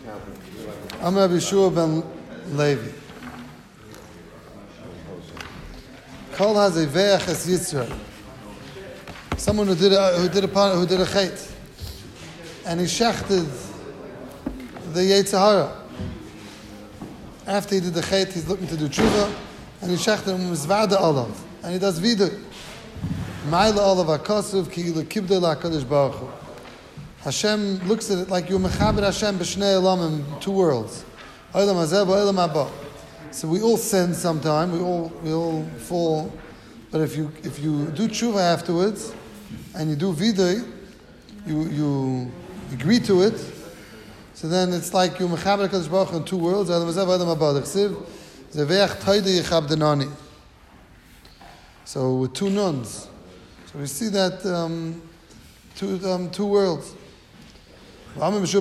I'm Rabbi Yeshua ben Levi. Kol has a ve'ach es yitzra. Someone who did a chait, and he shechted the Yetzer Hara. After he did the chait, he's looking to do tshuva, and he shechted him mizvada olav, and he does vidu. Ma'ila olav hakasuv ki lekibdei la'akadosh baruch hu. Hashem looks at it like you mechaber Hashem b'shnei olam in two worlds. Olam hazeh v'olam haba. So we all sin sometime. We all fall. But if you do tshuva afterwards and you do vidui, you agree to it. So then it's like you mechaber Hakadosh Baruch Hu in two worlds. Olam hazeh v'olam haba. Chsiv zeveach toida yichab denani. So with two nuns. So we see that two worlds. The time that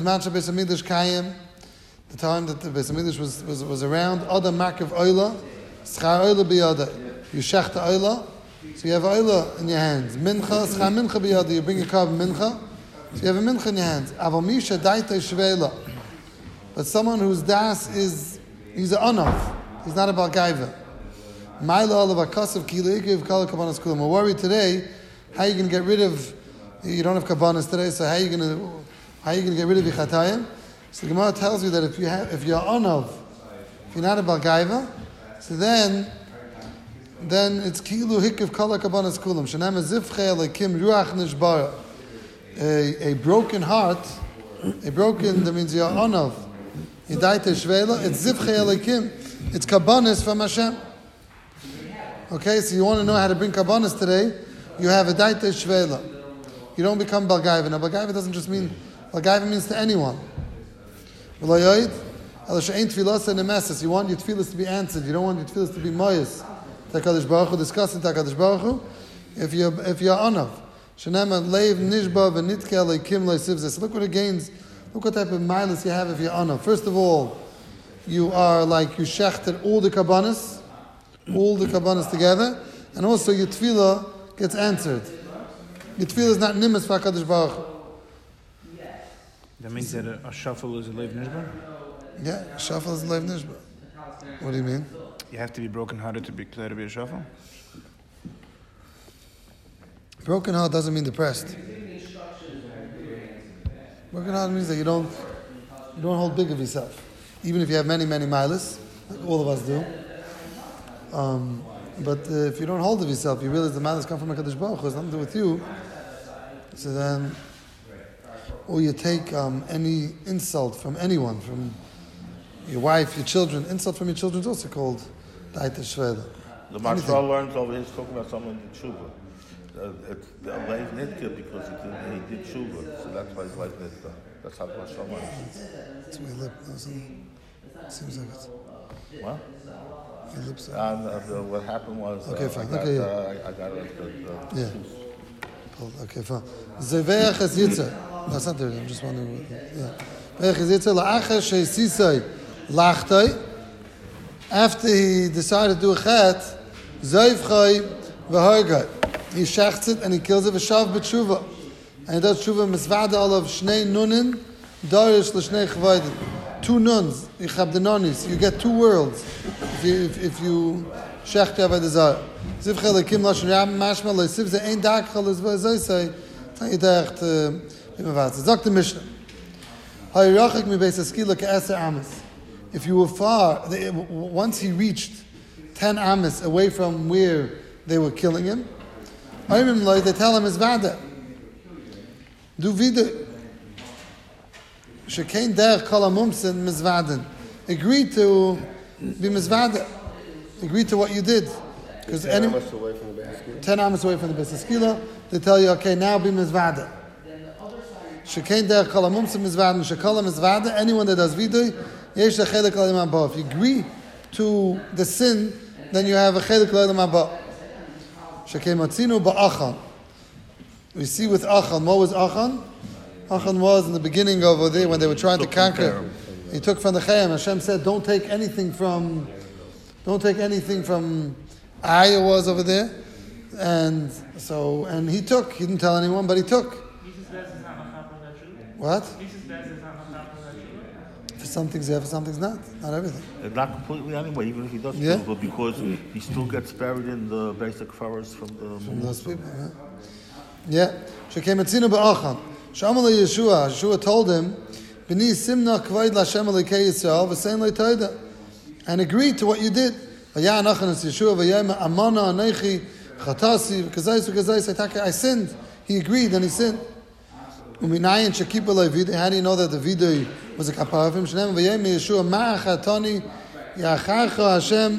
the Beis Hamikdash was around, Adam Makav Oila, Schar Oila Biyada. You shech the Oila, so you have Oila in your hands. Mincha, Schar Mincha Biyada, you bring a cup of Mincha, so you have a Mincha in your hands. Aval Misha Daita Shveila. But someone whose das he's an Onav, he's not a Balgaiva. Maila Olav HaKasav Ki Leikiv Kala Kabanas Kulam. We're worried today, how are you going to get rid of, you don't have Kabanas today, so how are you going to get rid of your Chatayim? So the Gemara tells you that if you're Onav, if you're not a Balgaiva, so then it's Kilu Hikiv Kala Kabanas Kulam. Shanam Zivche Lekim Ruach Nishbara. A broken heart, that means you're Onav. Yidaita Shvela, it's Zivche Lekim. It's Kabanas from Hashem. Okay, so you want to know how to bring Kabanas today, you have a Daita Shvela. You don't become Balgaiva. Now Balgaiva doesn't just mean, Balgaiva means to anyone. You want your tefillas to be answered. You don't want your tefillas to be moyes. Takadosh Baruch Hu, discussing Takadosh Baruch Hu. If you're onav, shenema leiv nishba v'nitke leikim leisivzes. Look what it gains. Look what type of milas you have if you're onav. First of all, you are like you shechted all the kabbanas together, and also your tefillah gets answered. Your tefillah is not nimas for Hakadosh Baruch Hu. That means that a shuffle is a leiv nishba? Yeah, a shuffle is a leiv nishba. What do you mean? You have to be broken-hearted to be clear to be a shuffle? Broken heart doesn't mean depressed. Broken heart means that you don't hold big of yourself. Even if you have many, many milas, like all of us do. But if you don't hold of yourself, you realize the milas come from HaKadosh Baruch Hu, it's nothing to do with you. So then, or you take any insult from anyone, from your wife, your children. Insult from your children is also called Daita Shvela. The Mashal learns over here, he's talking about someone who did tshuva. It's the Leiv Nitka because he did tshuva, so that's why he's Leiv Nitka. That's how Mashal learns. It's my lip. Seems like it. What? Your lips are... What happened was... Okay, fine. I got yeah. Okay, fine. Zeveach es yitzah. That's not there. I'm just wondering. Yeah. After he decided to do a chet, he shechts it and he kills it v'shav b'tshuva. And he does tshuva misvada olav shnei nunin, darish l'shnei chvaydim. Two nuns, yichabdenonis. You get two worlds if you shecht avad desire. Zivcha lekim lashon yam mashma leisiv ze ein dakcha lezvay say. Tanyidacht Zok the Mishnah. If you were far, once he reached 10 amas away from where they were killing him, they tell him it's vada. Do vida. Shekain der kol mumsin mizvaden. Agree to be mizvada. Agree to what you did. Because 10 amas away from the Beis Haskila, they tell you, okay, now be mizvada. Shekain der kol mumsin mizvaden. Shekol mizvada. Anyone that does vidui, yesh lechelek l'olam haba. If you agree to the sin, then you have a chelek l'olam haba. Shekain matzinu ba'achan. We see with Achan. What was Achan? Achan was in the beginning over there when they were trying to conquer. He took from the Chayim. Hashem said, don't take anything from Aya was over there. And he took. He didn't tell anyone, but he took. What? For some things, yeah, for some things not. Not everything. Not completely anyway, even if he does Yeah. but because he still gets buried in the basic forest from Those people, yeah. Shekem etzinu ba'achan. Shamal Yeshua. Yeshua told him, "B'ni simna kvayd l'Hashem Elokei Yisrael v'sein le'toida," and agreed to what you did. V'ya anachan es Yeshua v'yema amana anechi chatasi v'kazayis I sinned. He agreed and he sinned. Uminayin shekipa le'videi. How do you know that the vidui was a kapara of him? Shneim v'yema Yeshua ma'achatani yacharcha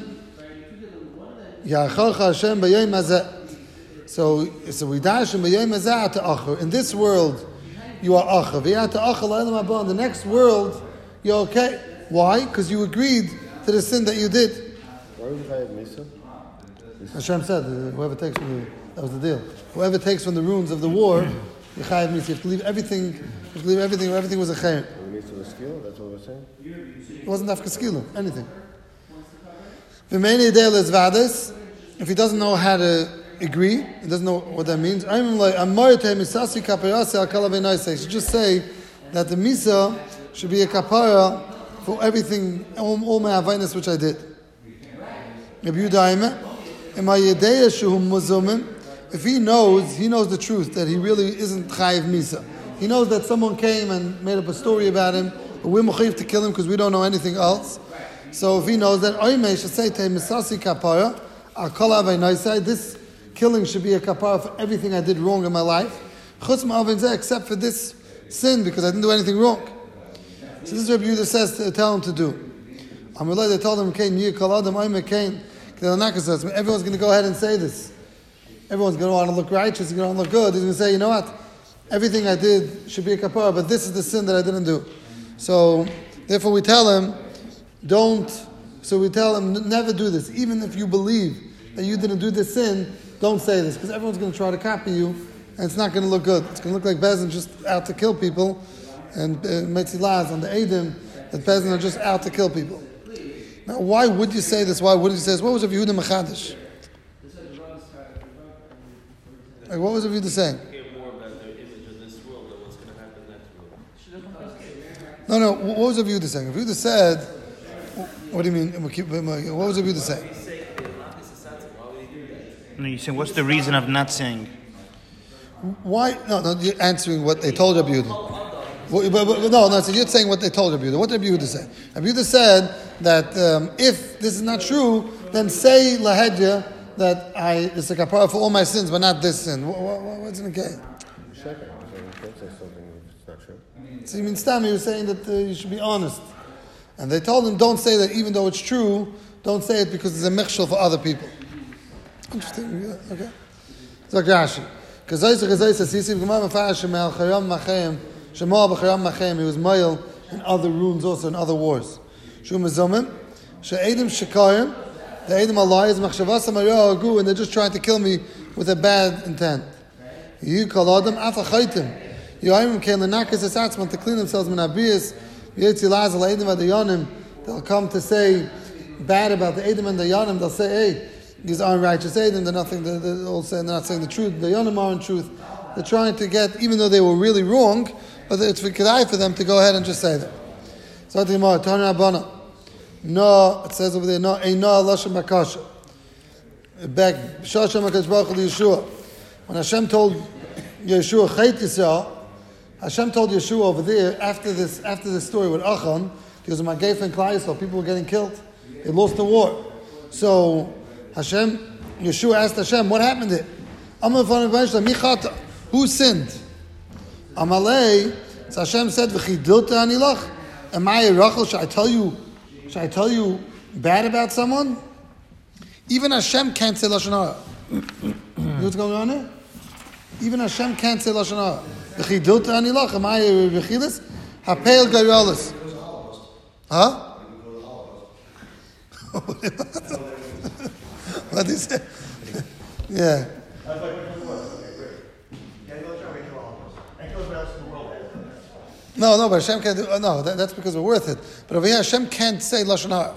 Hashem b'yem hazeh. So we dash him b'yem hazeh to acher. In this world, you are acher. V'yat to acher la'elam haba. In the next world, you're okay. Why? Because you agreed to the sin that you did. Why would you have Misa? Hashem said, whoever takes from that was the deal. Whoever takes from the ruins of the war, you chayav misa. You have to leave everything. You have to leave everything. Everything was a chayim. Misa was skill. That's what we're saying. It wasn't after skill, anything. V'meini deil is vades. If he doesn't know how to agree, he doesn't know what that means. He should just say that the misa should be a kapara for everything, all my avainas which I did. If he knows the truth that he really isn't chayiv misa. He knows that someone came and made up a story about him, but we're mechayiv to kill him because we don't know anything else. So if he knows that, Oymei should say to him, Misasi kapara, this killing should be a kapara for everything I did wrong in my life, except for this sin, because I didn't do anything wrong. So this is what Rabbi Yehuda says to tell him to do. They told him, everyone's going to go ahead and say this. Everyone's going to want to look righteous, going to want to look good. He's going to say, you know what? Everything I did should be a kapara, but this is the sin that I didn't do. So, therefore we tell him, never do this. Even if you believe that you didn't do this sin, don't say this, because everyone's going to try to copy you, and it's not going to look good. It's going to look like Bezin just out to kill people, and Metzilaz on the Eidim, that Bezin are just out to kill people. Now, why would you say this? Why wouldn't you say this? What was Rav Yehuda Machadish? Like, what was Rav Yehuda saying? No, what was Rav Yehuda saying? Rav Yehuda said, what do you mean? What was Rav Yehuda saying? No, you say, what's the reason of not saying? Why? No, you're answering what they told Rabbi Yehuda. So you're saying what they told Rabbi Yehuda. What did Rabbi Yehuda say? Rabbi Yehuda said that if this is not true, then say lahedya that it's a kapara for all my sins, but not this sin. What's in the case? Second, you can't say something if it's not true. So you mean Stam, you were saying that you should be honest. And they told him, don't say that even though it's true, don't say it because it's a mechshel for other people. Interesting, yeah, okay. Zok Rashi. He was male in other runes, also in other wars. The Eidim are liars, and they're just trying to kill me with a bad intent. To clean themselves, they'll come to say bad about the Eidim and the Yanim. They'll say, hey, these aren't righteous Eidim, they're all saying they're not saying the truth. The Yanim aren't truth. They're trying to get, even though they were really wrong, but it's for kedai for them to go ahead and just say that. So the Gemara, Tana Rabbana. No, it says over there, no, Eina Lashon Bakasha. Back, Shashem HaKadosh Baruch Hu to Yeshua. When Hashem told Yeshua, Chait Yisrael, Hashem told Yeshua over there, after this story with Achan, because of Magef and Klai Yisrael, people were getting killed. They lost the war. So, Yeshua asked Hashem, what happened there? Who sinned? Amalei, so Hashem said, V'chidilta anilach. Am I a Rachel? Should I tell you bad about someone? Even Hashem can't say Lashon Hara. You know what's going on here? Even Hashem can't say Lashon Hara. V'chidilta anilach. Am I a Rechilis? Hapel Gayolis. Huh? What did he say? Yeah. No, but Hashem can't do. No, that's because we're worth it. But over here, Hashem can't say Lashon Hara.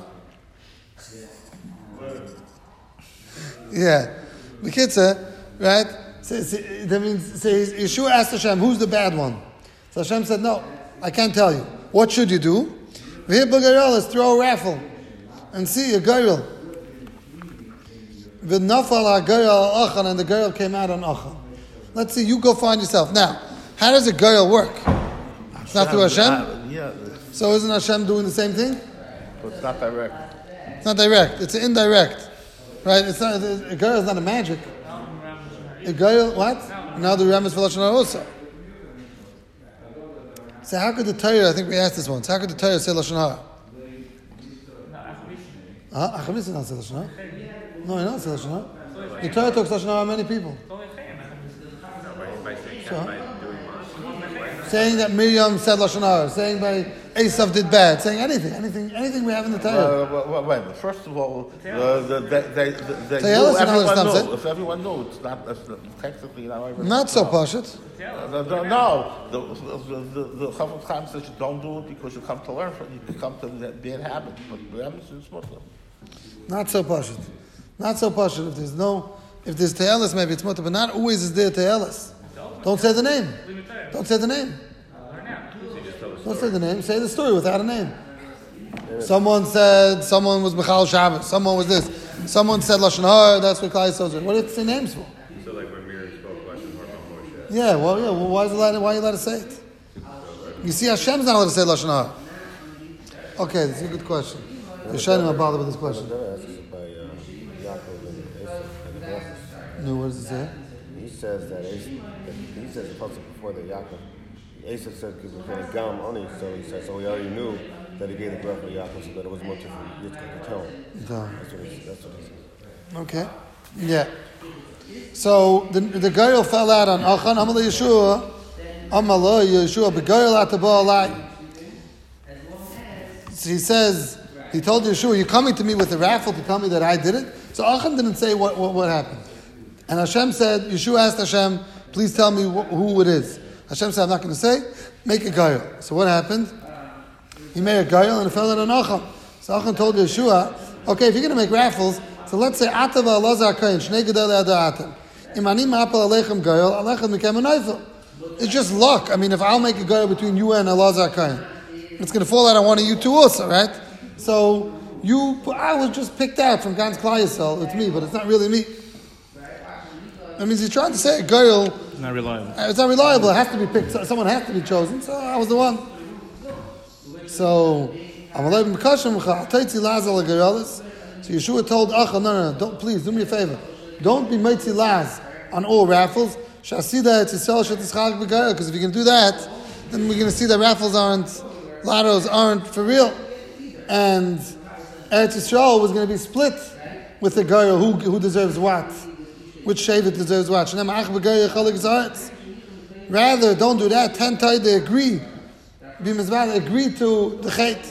Yeah, the kids right? That means Yeshua asked Hashem, "Who's the bad one?" So Hashem said, no, I can't tell you. What should you do? Let's throw a raffle and see a girl. V'nafal ha'girl al achan, and the girl came out on achan. Let's see, you go find yourself. Now, how does a girl work? It's not through Hashem? Yeah, So isn't Hashem doing the same thing? but it's not direct. It's not direct, it's indirect. Right? It's not, a girl is not a magic. A girl, what? Now the Ram is for Lashon Hara also. So how could the Torah, I think we asked this once, how could the Torah say Lashon Hara? Achavisi does not say Lashon Hara. No, he doesn't say Lashon Hara. The Torah talks Lashon Hara on many people. So, saying that Miriam said Lashon Hara, saying by Esav did bad, saying anything we have in the Torah. Wait a minute. First of all, they Tell us everyone another knows. If everyone knows, it's not technically Not so pashut. No, the Chafetz Chaim says you don't do it because you come to learn from it. You come to that bad habit. But Rebbe is Muslim. Not so pashut. Not so pashut. If there's te'elis, maybe it's mutter, but not always is there te'elis. Don't say the name. Don't say the name. Don't say the name. Say the story without a name. Someone was Michal Shabbos. Someone was this. Someone said Lashon Hara. That's what Klal Yisrael said. What do you have to say names for? So like when Miriam spoke Lashon Hara Moshe. Yeah, well, why are you allowed to say it? You see, Hashem's not allowed to say Lashon Hara. Okay, this is a good question. Yeshayim are bothered with this question. No, what does it say? He says that he says the pasuk before that Yaakov, Esav said because we had gam on it, so he said so we already knew that he gave the breath of Yaakov, so that it was much for Yitzchak to tell him. That's what he said. Okay, yeah. So the girl fell out on Achan. Amalei Yeshua, begoyel ataba alai. So he says, he told Yeshua, "You're coming to me with a raffle to tell me that I did it." So Achan didn't say what happened. And Hashem said, Yeshua asked Hashem, please tell me who it is. Hashem said, I'm not going to say, make a gayel. So what happened? He made a gayel and it fell on Achan. So Achan told Yeshua, okay, if you're going to make raffles, so let's say, Atav Elazar Kain, Shnei Gedel Yada Atam. Imanim Apel Alechem Gayel, Alechem became a Neifel. It's just luck. I mean, if I'll make a gayel between you and Elazar Kain, it's going to fall out on one of you two also, right? So, I was just picked out from Gans Klal Yisrael. It's me, but it's not really me. That means he's trying to say a girl. It's not reliable. It's not reliable. It has to be picked. Someone has to be chosen. So I was the one. So Yeshua told Achan, no, don't, please do me a favor. Don't be mitzi laz on all raffles. Because if you can do that, then we're going to see that raffles lottos aren't for real, and Eretz Yisrael was going to be split with the girl who deserves what. Which Shevet deserves what? Rather, don't do that. 10 times they agree. Agree to the chait.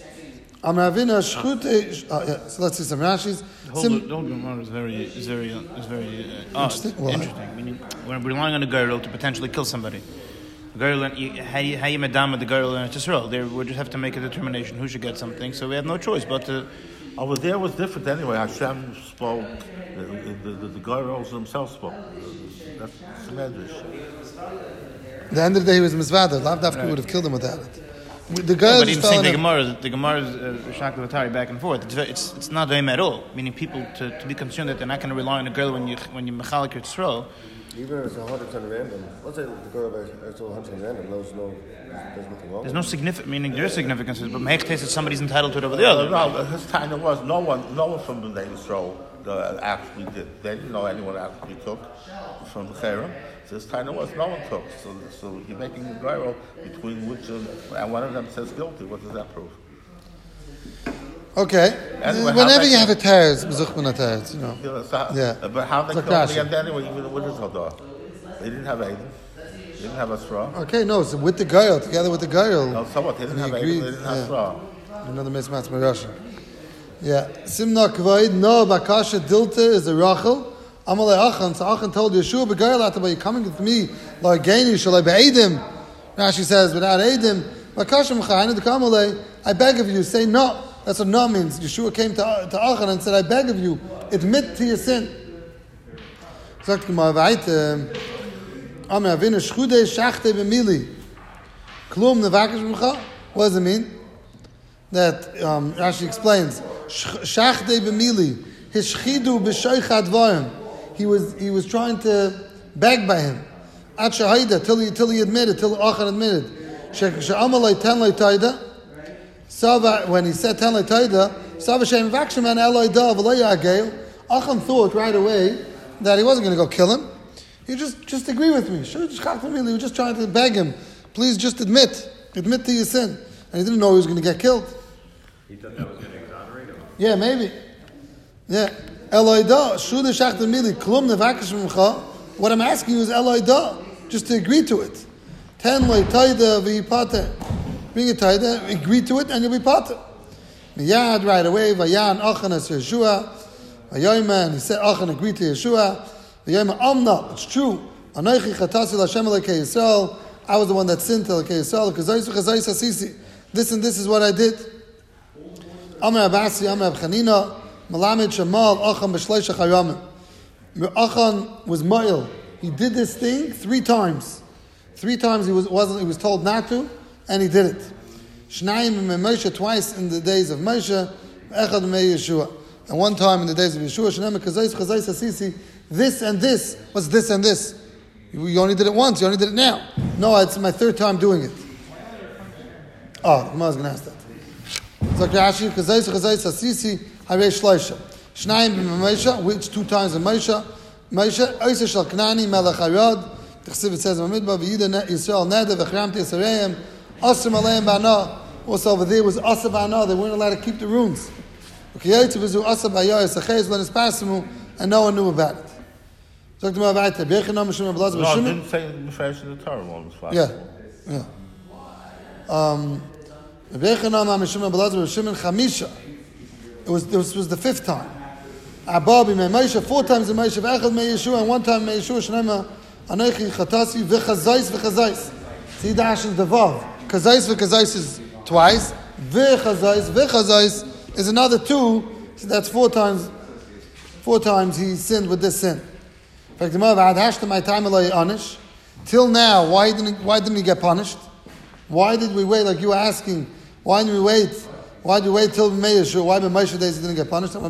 So let's see some Rashis. The whole Gemara is very interesting. Meaning, we're relying on a girl to potentially kill somebody. The girl, how you madam the girl in Israel? We just have to make a determination who should get something. So we have no choice but to. Over there was different anyway. Hashem spoke. The girls themselves spoke. That's the medrash. At the end of the day, he was Mizvada. Lav Dafka would have killed him without it. The girls. But even saying the Gemara is Shakla Vatari back and forth. It's not them at all. Meaning people to be concerned that they're not going to rely on a girl when you mechalik your Yisrael. Even if it's 100% random, let's say the girl is 100% random, there's nothing wrong. There's no significance, meaning there is significance, but Mehech tastes that somebody's entitled to it over the other. No, his time was no one from the name Yisrael actually did. They didn't know anyone actually took from the Cherem. So his time was no one took. So you're making a gyro between which and one of them says guilty. What does that prove? Okay. Anyway, whenever you have a teretz, mezuchman a teretz, you know. But how they It's killed like him anyway, even with his Hadar? They didn't have Aiden. They didn't have a straw. Okay, no, so with the girl, together with the girl. No, so what? They didn't have Aiden, they didn't have straw. Another mismatch by Russian. Yeah. Simna kvaid, no, bakasha dilta is a rachel. Amalei Achan, so Achan told Yeshua, begoyel ataba, you're coming with me, like Gaini, shall I be Eidim? Rashi says, without Eidim, bakasha mchayna, the kamalei, I beg of you, say no. That's what no means. Yeshua came to Achan and said, I beg of you, admit to your sin. Sagt Gemara weiter, Amar avinu shchude shachte b'mili. Klum nevakish mimcha. What does it mean? That Rashi explains. Shachdei b'mili hishchidu b'shoichad dvarim. He was trying to beg by him. At shahida till he admitted, till Achan admitted. She'amalei ten lei taida. When he said ten lei taida, Sava Shem Vakshim and Eloi Da v'lo yagel. Achan thought right away that he wasn't going to go kill him. You just agree with me. He was just trying to beg him. Please just admit to your sin. And he didn't know he was going to get killed. He thought that was going to exonerate him. Yeah, maybe. Yeah. Eloi Da, Shuda Shachta Mili, Klum Nevakish Mimcha. What I'm asking you is Eloi Da, just to agree to it. Ten Loi Taida V'Yipate. Bring a Taida, agree to it, and you'll be Pate. Miyad right away, Vayan Achan as Yeshua. Vayoyman, he said Achan agreed to Yeshua. Vayoyman Amna, it's true. Anoichi Chatasi L'Hashem Elokei Yisrael. I was the one that sinned to Elokei Yisrael. Kazayis v'chazayis asisi. This and this is what I did. Amar Abasi, Amar Abchanina, Malamed Shamal, Achan B'Shleisha Chayamim. Achan was ma'il. He did this thing 3 times. 3 times he was told not to, and he did it. Shnayim and Moshe, twice in the days of Moshe, Echad and Yeshua. And 1 time in the days of Yeshua, Shnayim Kazayis Chazayis Asisi. This and this. What's this and this? You only did it once. You only did it now. No, it's my 3rd time doing it. Oh, the Gemara is going to ask that. So Rashi, Kazayis Chazayis Asisi, Harei Shloisha. Shnayim b'Moshe, which 2 times in Moshe. Moshe, Oiseh Shel Knani, Melech Harod. The Chesiv, it says in the Midbar, V'yida Yisrael Neder, V'chramti Yisraeim, Asr Maleim Ba'ana. Also over there was Asr Ba'ana. They weren't allowed to keep the runes. And no one knew about it. No, it didn't say Mefresh in the Torah what was possible. Yeah. This was the 5th time. Ababi me Moshe, 4 times in Moshe, Echad me Yeshua, and 1 time me Yeshua, Shnema, Anoichi Chatasi, V'chazais, V'chazais. See, dash is the Vav. Kazais, V'chazais is twice. V'chazais, V'chazais is another 2. So that's 4 times. 4 times he sinned with this sin. In fact, till now, why didn't he get punished? Why did we wait? Like you were asking, why did we wait? Why did we wait till Yeshua? Why by Moshe days he didn't get punished?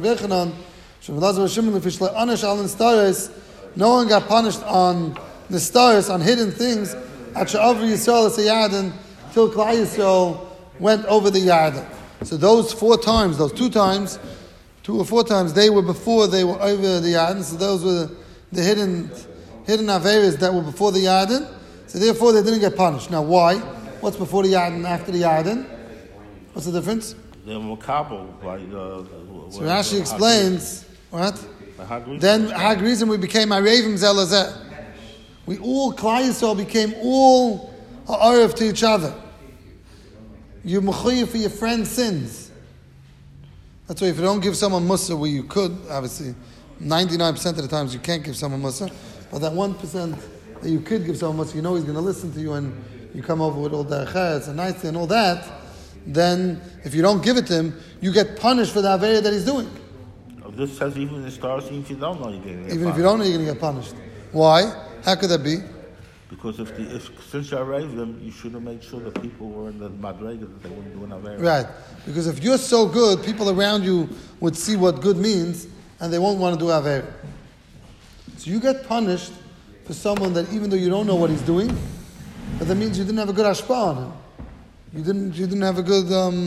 No one got punished on the stars, on hidden things. Till Klal Yisrael went over the Yarden. So those 4 times, those 2 times, 2 or 4 times, they were before they were over the Yarden. So those were the hidden Averas that were before the Yarden. So therefore they didn't get punished. Now why? What's before the Yarden and after the Yarden? What's the difference? They were makabel by so Rashi explains, what? Then Hagrizim we became Arevim Zelazeh. We all, Klal Yisrael became all ha'arev to each other. You're mechuyev for your friend's sins. That's why if you don't give someone Musa, where you could, obviously, 99% of the times you can't give someone Musa, but that 1% that you could give someone Musa, you know he's going to listen to you and you come over with all the derech and nice and all that, then if you don't give it to him, you get punished for the Avera that he's doing. This says even in the stars, even if you don't know, you're going to get punished. Even if you don't know, you're going to get punished. Why? How could that be? Because since you raised them, you should have made sure that people were in the Madrega that they wouldn't do an Avera. Right. Because if you're so good, people around you would see what good means and they won't want to do Avera. So you get punished for someone that even though you don't know what he's doing, but that means you didn't have a good hashpah on him. You didn't have a good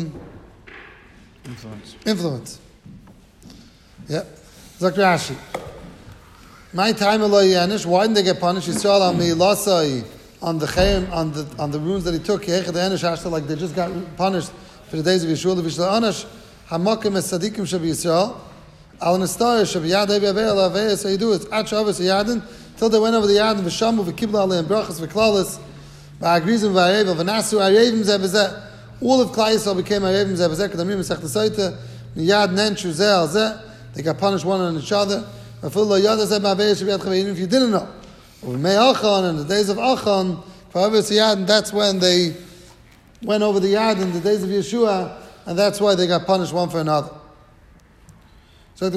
influence. Yeah. Zak Rashi. My time Eloi Yanish, why didn't they get punished? Yisrael on the Lasai, on the Chaim, on the runes that he took, like they just got punished for the days of Yeshua, the Vishla Anash, Hamakim es Sadikim Shabi Yisrael, Al Nestar Shabi Yadei Be'avei L'avei, so you do it, At Shabbos Yadin, till they went over the Yadin, V'shamu, V'kibla Aleim, Brachas, V'klalis, V'agrizim, V'arevel, V'nasu, Arevim Zevizeh, all of Klal Yisrael became Arevim Zevizeh, Kedamim, Mesech Tesaita, Niyad, Nen, Shuzeh, Alzeh, they got punished one on each other. If you didn't know, in the days of Achan, and that's when they went over the Yad in the days of Yeshua, and that's why they got punished one for another. What?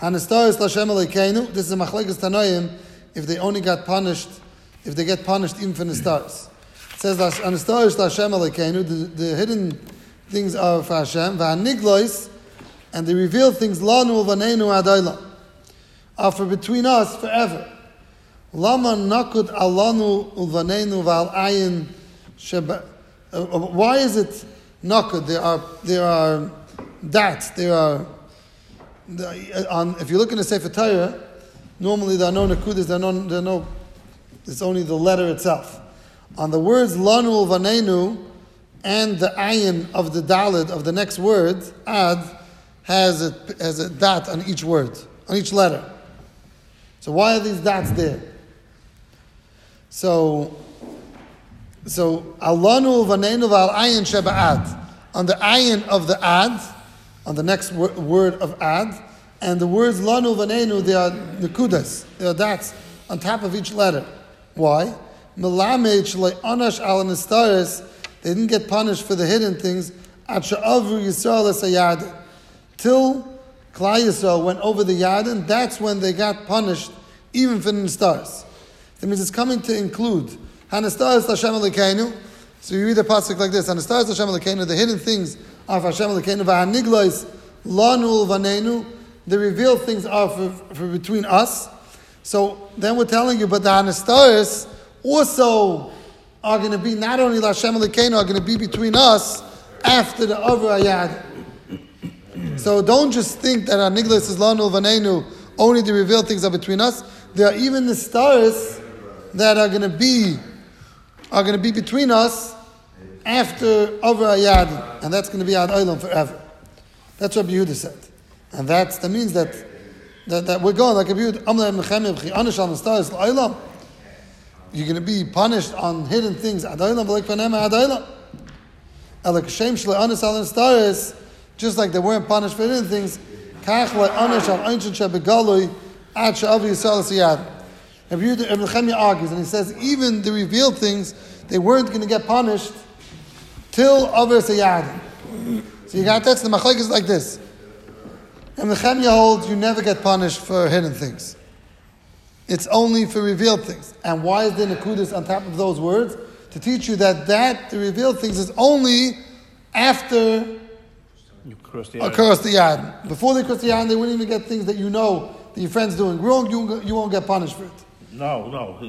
Hanastaris Lashem Alekeinu. This is a machlekes Tanoim. If they only got punished, if they get punished even for the stars. It says Hanastaris Lashem Alekeinu. The hidden things are for Hashem. V'haniglois, and the revealed things lanu v'neinu adayla, are for between us forever. Lama nakud alanu ulvaneinu v'al ayin sheba. Why is it nakud? There are dots. There are. If you look in the Sefer Torah, normally there are no nakudas. There are no. It's only the letter itself. On the words lanu ulvaneinu and the ayin of the dalid of the next word, ad, has a dot on each word, on each letter. So why are these dots there? So alanu vanenu val ayin sheba'ad, on the ayin of the ad, on the next word of ad, and the words lanu vanenu, they are nekudas, they are dots on top of each letter. Why? Melamed shlei anash al nistaris, they didn't get punished for the hidden things. At she'avru Yisrael esayad, till Klal Yisrael went over the Yarden, that's when they got punished, even for the nistaris. That means it's coming to include Hanastaris Hashem Elokeinu. So you read the pasuk like this: Hanastaris Hashem Elokeinu, the hidden things are for Hashem Elokeinu. V'haniglois lanu vanenu, the revealed things are for between us. So then we're telling you, but the Hanastaris also are going to be not only Hashem Elokeinu, are going to be between us after the Over Ayad. So don't just think that Haniglois is lanu vanenu, only the revealed things are between us. There are even the stars that are going to be between us after Over Ayad, and that's going to be Ad Olam forever. That's what Yehuda said, and that means that we're going like Yehuda. You're going to be punished on hidden things. Ad Olam v'lek panema Ad Olam. Elak Shem Shlei Anis Al Stars, just like they weren't punished for hidden things. Kach le'anish al einshin shebegalui ad she'avi Yisrael siyad. Ibn Nechemia argues, and he says even the revealed things, they weren't going to get punished till Aver Siyad. So you got that's the machlekes is like this. Ibn Nechemia holds you never get punished for hidden things. It's only for revealed things. And why is there nekudas on top of those words? To teach you that the revealed things is only after you cross the Yarden. Before they cross the Yarden, they wouldn't even get things that you know that your friend's doing wrong. You won't get punished for it. No.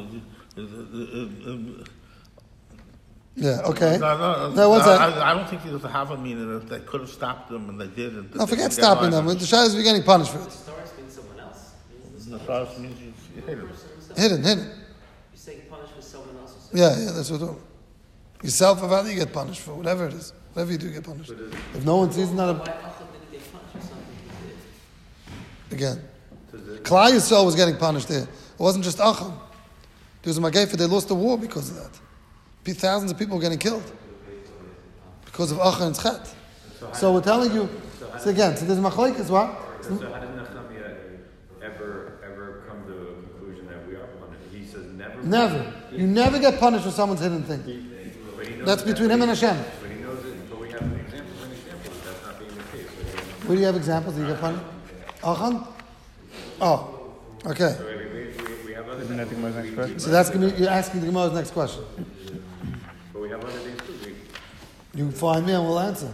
Yeah, okay. No, what's that? I don't think it was a have a meaning that they could have stopped them and they didn't. No, forget stopping them. The shayla is getting punished for it. The stars means someone else. The stars means you hit them. Hidden. You're saying punished for someone else. Yeah, that's what we're doing. Yourself, or other, you get punished for whatever it is. Whatever you do, you get punished. If no one sees, not a. Why Achad didn't get punished for something he did? Again, Klal Yisrael was getting punished there. It wasn't just Achad. There was a Magaifa, they lost the war because of that. Thousands of people were getting killed because of Achad and Tzchet. So we're telling you. So again, so there's machlokes, what? So how did Nechemia ever come to a conclusion that we are punished? He says never. Never. You never get punished for someone's hidden thing. That's between him and Hashem. But he knows it. But we have examples and examples. That's not being the case. Where do you have examples? Do you get punished? Achad? Oh, okay. So we have other Isn't that the Gemara's next question? So that's gonna be, you're asking the Gemara's next question. But we have other things too. You find me and we'll answer.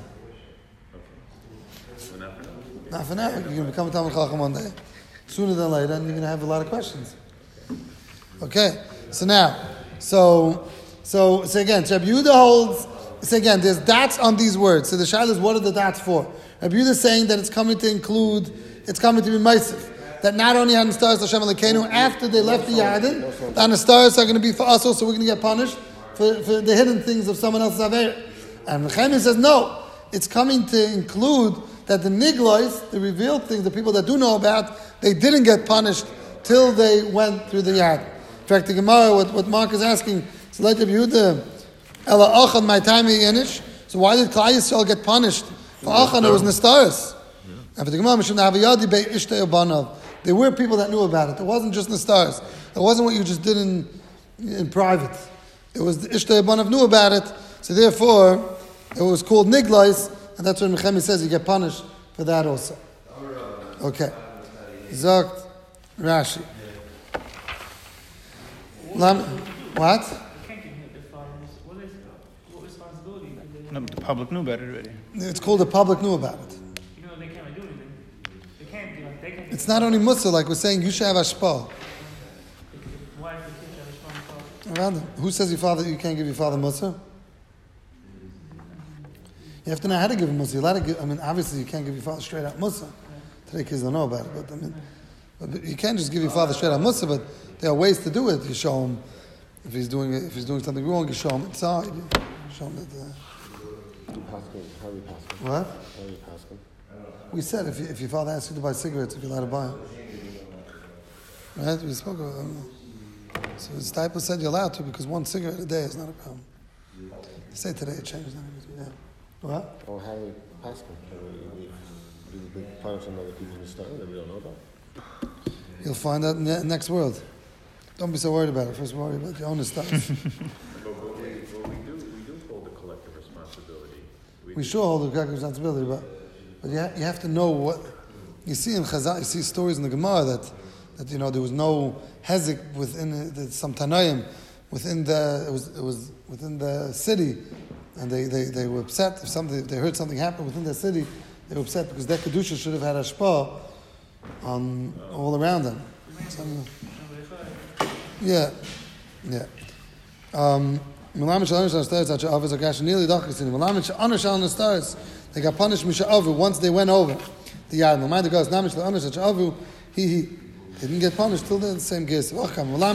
So not for now. Not for now. You're going to become a Talmid Chacham one day. Sooner than later, and you're going to have a lot of questions. Okay. So now, so again, Rabbi Yehuda holds. So again, there's dots on these words. So the shayla is, what are the dots for? Rabbi Yehuda is saying that it's coming to include, it's coming to be Meisif. That not only Hanastaris Hashem Elokeinu, after they left the Yarden, the Hanastaris are going to be for us also, we're going to get punished for the hidden things of someone else's Aver. And Nechemia says, no, it's coming to include that the Niglois, the revealed things, the people that do know about, they didn't get punished till they went through the Yad. In fact, the Gemara, what Mark is asking, so let Yehuda, Ela Achad my time Yenish. So why did Klal Yisrael get punished? For Achad it was Nestaris. And for the Gemara, Mishum Navayadi Bei Ishtei Obanav. There were people that knew about it. It wasn't just Nestaris. It wasn't what you just did in private. It was the Ishtei Obanav knew about it. So therefore, it was called Niglois, and that's what Nechemia says you get punished for that also. Okay. Zogt Rashi. What? What responsibility do they No, but the public knew about it already. It's called the public knew about it. You know, they can't really do anything. They can't do like they can't. It's not only Musa, like we're saying, you should have Ashpa. Why is the kid have a strong father? Around him. Who says your father, you can't give your father Musa? You have to know how to give him Musa. You're allowed to give, I mean, obviously you can't give your father straight out Musa. Today kids don't know about it, but I mean, but you can't just give your father straight out Musa, but there are ways to do it. You show him, if he's doing something wrong, you show him inside. You show him that, How we pass what? How we pass We said if your father asks you to buy cigarettes, if you're allowed to buy them. Right? We spoke about so the Stipler said you're allowed to because one cigarette a day is not a problem. They say today it changes. Yeah. What? Or how we pass them? Do the big punish on other people in the store that we don't know about? You'll find out in the next world. Don't be so worried about it. First worry about your own stuff. But we do hold a collective responsibility. We sure hold a collective responsibility, but you have to know what you see in Chazal. You see stories in the Gemara that you know there was no hezek within some Tanaim within the city, and they were upset if they heard something happen within their city. They were upset because their kedusha should have had ashpa on all around them. Yeah. They got punished misha'avu once they went over the yard. The goes namish le'anish avu. He didn't get punished till then. The same case. The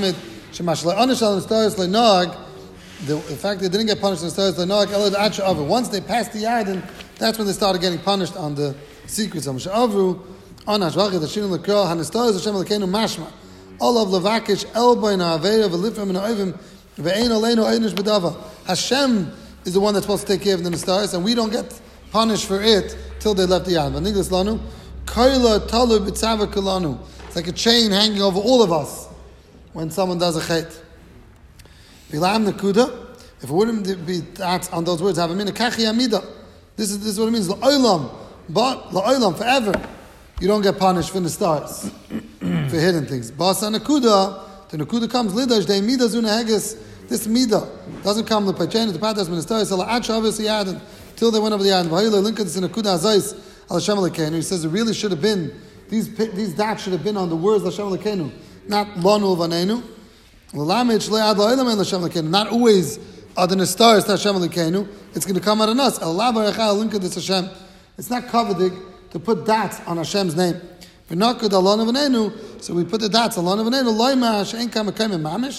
fact they didn't get punished in the stars le'nag elad acha avu. Once they passed the yard, and that's when they started getting punished on the secrets of misha'avu. Anash v'achid hashinim lekra hanistars Hashem lekenu mashma. All of levakish elboy na'avera v'lifram na'avim ve'ein aleinu einish b'dava. Hashem is the one that's supposed to take care of the nistars, and we don't get punished for it till they left the yard. V'niglas lanu koila talu b'tzava kulanu. It's like a chain hanging over all of us when someone does a chet. V'lam nekuda. If it wouldn't be that on those words, have a minute kachi amida. This is what it means. La'olam, but la'olam forever. You don't get punished for the stars, for hidden things. Basa nekuda, the nekuda comes lidash de mida zuna heges. This mida doesn't come the pachain the patas when the stars ala achavis yaden till they went over the yaden. Vayila linka this nekuda azais al Hashem lekenu. He says it really should have been these dots should have been on the words Hashem lekenu, not lanu vanenu. L'lamich le'ad la'olam and Hashem lekenu. Not always are the stars Hashem lekenu. It's going to come out on us. Allah barachal linka this Hashem. It's not coveting to put dots on Hashem's name. So we put the dots on Alon Avnenu.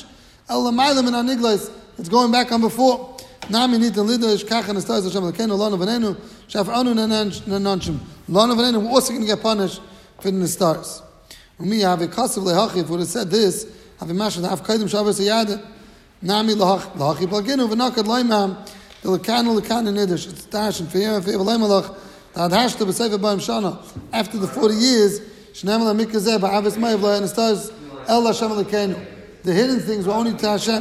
It's going back on before. Nami nit lidash kach and stars Hashem lekenu Alon Avnenu. Shaf anu nananchim. Alon Avnenu. We're also going to get punished for the stars. Umi have a kasav lehachi. Would have said this. Have a mash of kaidim shavas yad. Nami lahachi plaginu v'nakad laimam. The lekanu nidish. It's dash and fear and fear v'laimalach. After the 40 years, the hidden things were only to Hashem.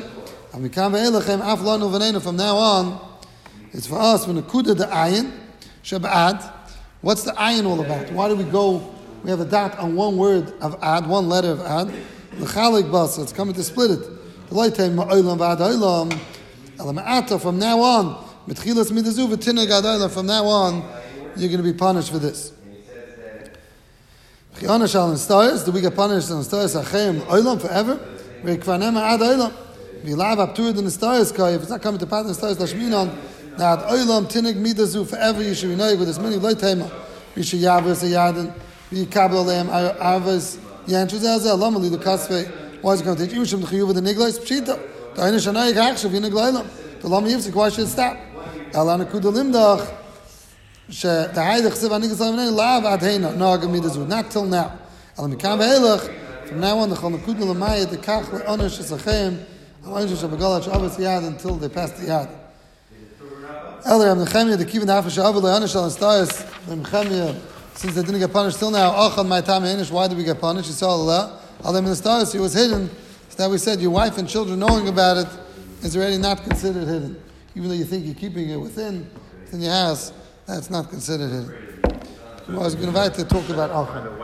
From now on, it's for us when the kuda the ayin, shabad. What's the ayin all about? Why do we go? We have a dot on one word of ad, one letter of ad. It's coming to split it. From now on, from now on, you're going to be punished for this. Do we get punished on the stars forever? If it's not coming to pass in the stars, that oilam tinig midazu forever you should be knowing with as many loitema. You should yavas a yaden, be kabel aleim arvas yanchus azel lamali the kasve. Why is it going to teach you from the chiyuv of the niglais pshita? The einish anayik akshav yiniglaylam. The lam yivsik. Why should it stop? Alana kudalimdach. Not till now. From now on, the Chalakud Lamayat, the Kach Le'onesh Esachem, Alonisha Shabagalach Avas Yad until they pass the Yad. Earlier, Nechemia, the Kivin Hafash Avas Le'onesh Al Stars, Nechemia, since they didn't get punished till now, Achal My Tam Einish, why did we get punished? You saw Allah. Alam in the stars, he was hidden. So that we said, your wife and children knowing about it is already not considered hidden. Even though you think you're keeping it within your house, that's not considered hidden. I was going to invite to talk about Achal.